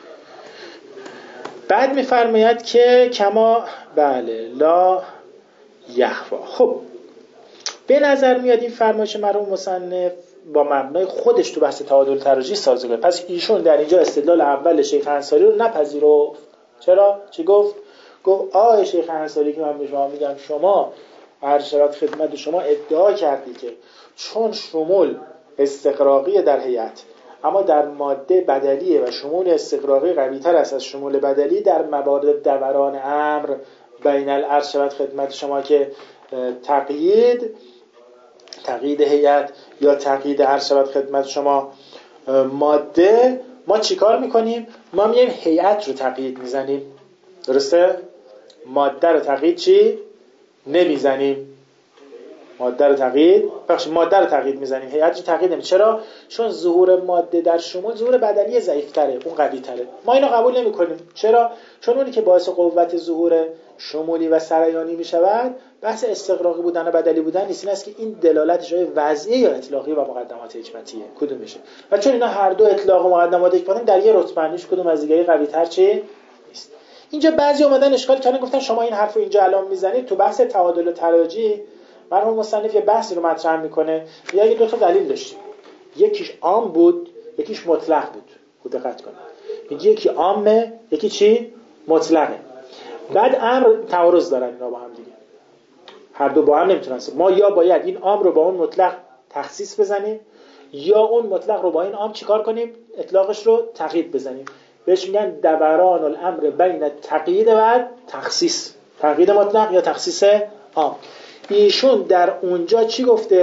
بعد میفرماید که کما بله لا یخفا. خب به نظر میاد این فرمایش مرحوم مصنف با مبنای خودش تو بحث تعادل تراجی سازگار. پس ایشون در اینجا استدلال اول شیخ انصاری رو نپذیرفت. چرا؟ چی گفت؟ گفت آقای شیخ انصاری که من به شما میگم، شما هر شرط خدمت شما ادعا کردی که چون شمول استقراقی در هیئت اما در ماده بدلیه و شمول استقراقی قوی تر است از شمول بدلی، در موارد دوران امر بین العرض شود خدمت شما که تقیید هیئت یا تقیید هر شود خدمت شما ماده، ما چیکار میکنیم؟ ما میایم هیئت رو تقیید میزنیم، درسته؟ ماده رو تقیید چی؟ نمیزنیم. ماده رو تقیید میزنیم، هیئت رو تقیید نمیزنیم. چرا؟ چون ظهور ماده در شمول ظهور بدلی ضعیف‌تره، اون قوی‌تره. ما اینو قبول نمی‌کنیم. چرا؟ چون اونی که باعث قوت ظهور شمولی و سریانی میشود بحث استقراقی بودن و بدلی بودن نیست، این است که این دلالتش وضعی یا اطلاقی و مقدمات حکمتیه، کدوم میشه؟ و چون اینا هر دو اطلاق و مقدمات حکمتی در یه رتبه نیست، کدوم از دیگری قوی‌تر چه نیست. اینجا بعضی اومدن اشکال کردن، گفتن شما این حرفو اینجا الان میزنید. تو بحث تعادل و تراجی مرحوم مصنف یه بحثی رو مطرح میکنه، میگه دو تا دلیل داشتیم، یکیش عام بود یکیش مطلق بود. خود دقت کنید، میگه یکی عامه یکی چی؟ مطلقه. بعد امر تعارض دارن اینا با هم دیگه، هر دو با هم نمیتونن. ما یا باید این عام رو با اون مطلق تخصیص بزنیم، یا اون مطلق رو با این عام چیکار کنیم؟ اطلاقش رو تقیید بزنیم. بهش میگن دوران الامر بین تقیید و تخصیص، تقیید مطلق یا تخصیص عام. ایشون در اونجا چی گفته؟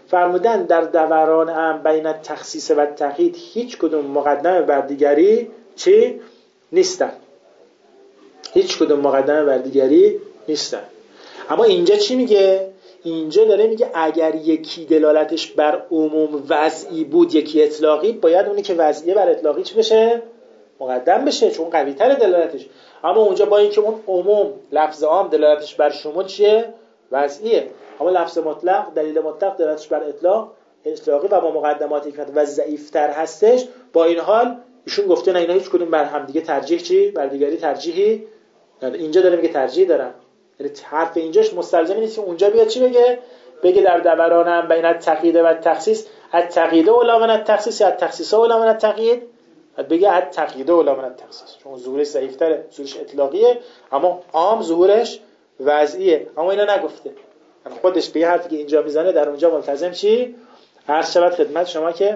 فرمودن در دوران هم بین التخصیص و التقیید هیچ کدوم مقدم بر دیگری چی؟ نیستن. هیچ کدوم مقدم بر دیگری نیستن. اما اینجا چی میگه؟ اینجا داره میگه اگر یکی دلالتش بر عموم وضعی بود یکی اطلاقی، باید اونی که وضعیه بر اطلاقی چی بشه؟ مقدم بشه، چون قوی تر دلالتش. اما اونجا با اینکه اون عموم لفظ عام دلالتش بر شمول چیه؟ وضعیه. اما لفظ مطلق دلیل مطلق دلالتش بر اطلاقی و با مقدمات حکمت و ضعیف‌تر هستش. با این حال ایشون گفته نه اینا هیچ کدوم بر هم دیگه ترجیح چی؟ بر دیگری ترجیحی نداره. اینجا داره میگه ترجیح دارن. یعنی حرف اینجاش مستلزم نیست که اونجا بیاد چی بگه؟ بگه در دوران هم بین التقیید و التخصیص، التقیید اولی من التخصیص یا التخصیص اولی من التقیید، بگه التقیید اولی من التخصیص، چون ظهورش ضعیف‌تره، ظهورش اطلاقیه، اما عام ظهورش وضعیه. اما اینا نگفته، خودش به حرفی که اینجا میزنه در اونجا ملتزم چی؟ عرض شود خدمت شما که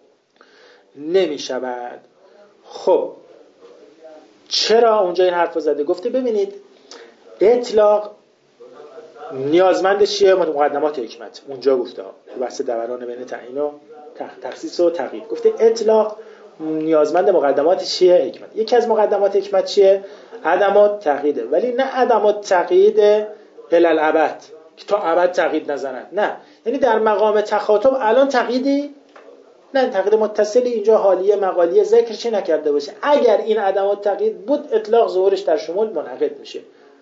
نمیشود. خب چرا اونجا این حرف زده؟ گفته ببینید اطلاق نیازمند چیه؟ مقدمات حکمت. اونجا گفته بحث دوران بین تعیین و تخصیص و تقیید، گفته اطلاق نیازمند مقدمات چیه؟ حکمت. یکی از مقدمات حکمت چیه؟ عدم التقییده، ولی نه عدم التقیید الی الابد که تا ابد تقیید نزنند، نه، یعنی در مقام تخاطب الان تقییدی نه، تقیید متصلی اینجا حالیه مقالیه ذکر چی نکرده باشه. اگر این عدم التقیید بود اطلاق ظهورش در شمول منعقد میشه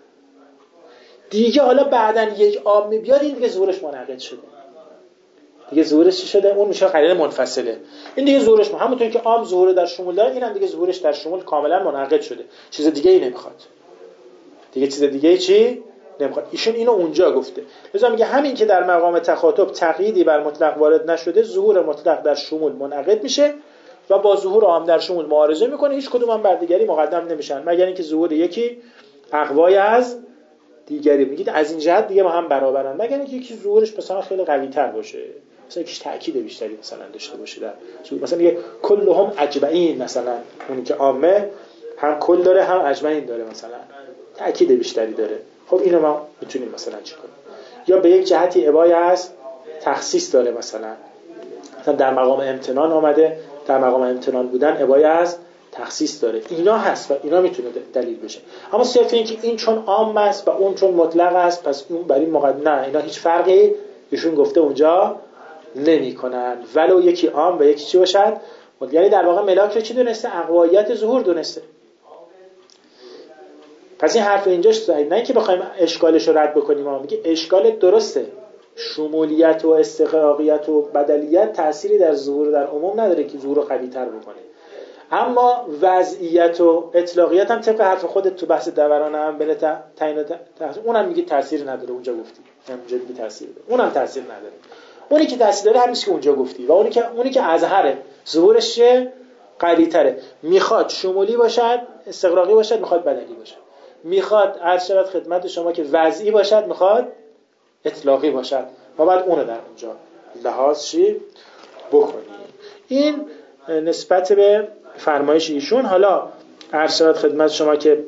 دیگه. حالا بعدن یک عام بیاد این دیگه ظهورش منعقد شده، دیگه ظهورش چی شده؟ اون میشه قرینه منفصله. این دیگه ظهورش همونطور که عام ظهور در شمول داره، اینم دیگه ظهورش در شمول کاملا منعقد شده، چیز دیگه ای نمیخواد. دیگه چیز دیگه ای چی نمیخواد. ایشون اینو اونجا گفته. لذا میگه همین که در مقام تخاطب تقییدی بر مطلق وارد نشده، ظهور مطلق در شمول منعقد میشه و با ظهور عام در شمول معارضه میکنه، هیچ کدوم هم بر دیگری مقدم نمیشن مگر اینکه ظهور یکی اقوای از دیگری. میگید از این جهت دیگه با هم برابرن، مگر اینکه یکی ظهورش مثلا خیلی قوی تر باشه، مثلا یکیش تاکید بیشتری مثلا داشته باشه در ظهور، مثلا میگه کلهم اجمعین، مثلا اونی که عامه هم کل داره هم اجمعین داره، مثلا تاکید بیشتری داره. خب اینو ما میتونیم مثلا چیکار کنیم؟ یا به یک جهتی ابای از تخصیص داره، مثلا در مقام امتنان آمده، در مقام امتنان بودن ابای از تخصیص داره. اینا هست و اینا میتونه دلیل بشه. اما صرف این که این چون عام است و اون چون مطلق است پس اون برای مقدم، نه، اینا هیچ فرقی ایشون گفته اونجا نمیکنن، ولو یکی عام و یکی چی باشد. یعنی در واقع ملاک رو چی دونسته؟ اقوایت ظهور دونسته. پس این حرف اینجاش صحیح، نه که بخوایم اشکالش رو رد بکنیم. ما میگه اشکال درسته، شمولیت و استغراقیت و بدلیت تأثیری در ظهور در عموم نداره که ظهور رو قوی تر بکنه، اما وضعیت و اطلاقیت هم طبق حرف خودت تو بحث دوران هم بین تعیین و تخصیص اونم میگه تأثیر نداره. اونجا گفتی اونجا میگه تأثیر داره، اونم تأثیر نداره. اونی که تأثیر داره همینی که اونجا گفتی و اونی که اظهره ظهورش چه قوی تره، میخواد شمولی باشد استغراقی باشد، میخواد بدلی باشد، میخواد عرض شود خدمت شما که وضعی باشد، میخواد اطلاقی باشد. ما باید اونو در اونجا لحاظ چی بکنیم. این نسبت به فرمایش ایشون. حالا عرض شود خدمت شما که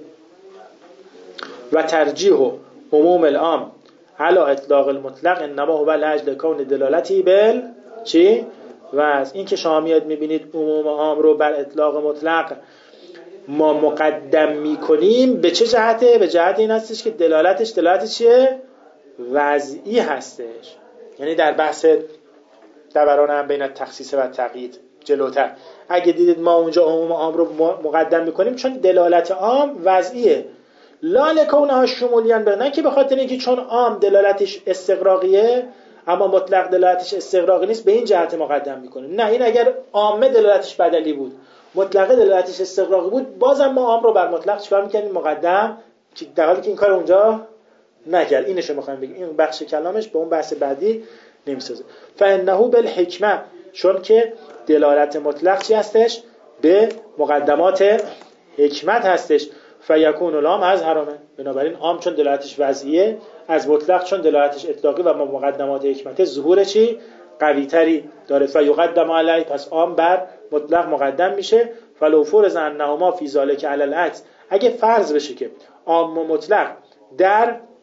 و ترجیح و عموم العام علی اطلاق المطلق انما هو لاجل کون دلالتی بل چی؟ و از این که شما میاد میبینید عموم عام رو بر اطلاق مطلق ما مقدم میکنیم، به چه جهته؟ به جهت این هستش که دلالت چیه؟ وضعی هستش. یعنی در بحث دوران هم بین تخصیص و تقیید جلوتر اگه دیدید ما اونجا عموم عام رو مقدم میکنیم چون دلالت عام وضعیه، لا لکونها شمولیان، نه که به خاطر اینکه چون عام دلالتش استغراقیه اما مطلق دلالتش استغراقی نیست به این جهت مقدم میکنیم. نه، این اگر عامه دلالتش بدلی بود مطلق دلالتش استغراقی بود بازم ما عام رو بر مطلق چیکار میکنیم؟ مقدم، در حالی که این کار اونجا نکرد. اینشو میخوایم بگیم، این بخش کلامش به اون بحث بعدی نمیسازه. فانه بالحکمه، چون که دلالت مطلق چی هستش؟ به مقدمات حکمت هستش. فیکون العام از حرامه، بنابراین عام چون دلالتش وضعیه از مطلق چون دلالتش اطلاقی و مقدمات حکمت ظهور چی؟ قوی تری داره. فیقدم علی، پس عام بر مطلق مقدم میشه. فلو فرض انهما فی ذلک علی العکس، اگه فرض بشه که عام و مطلق در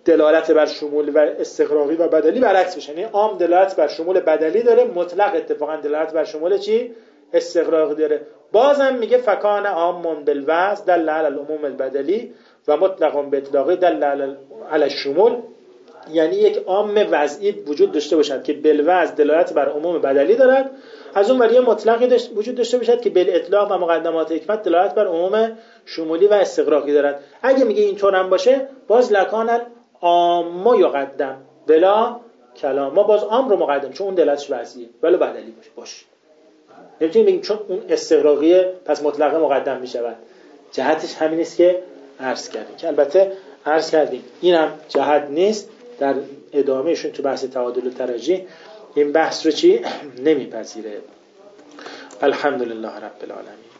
دلالت بر شمول و استغراقی و بدلی برعکس بشه. یعنی عام دلالت بر شمول بدلی داره، مطلق اتفاقا دلالت بر شمول چی؟ استغراقی داره. بازم میگه فکان عام بالوضع دل علی العموم البدلی و مطلق باطلاقی دل علی الشمول. یعنی یک عام وضعی وجود داشته باشد که بالوضع دلالت بر عموم بدلی دارد، از اون ولی مطلقی وجود داشته باشد که بالاطلاق و مقدمات حکمت دلالت بر عموم شمولی و استغراقی دارد. اگه میگه اینطور هم باشه باز لکان عام یقدم بلا کلام، ما باز عام رو مقدم چون اون دلالتش وضعیه ولی بدلی باشه. نمیتونیم بگیم چون اون استغراقیه پس مطلقه مقدم میشود. جهتش همین است که عرض کردیم، که البته عرض کردیم اینم جهت نیست. در ادامهشون تو بحث تعادل و ترجیح این بحث رو چی نمیپذیره. الحمدلله رب العالمین.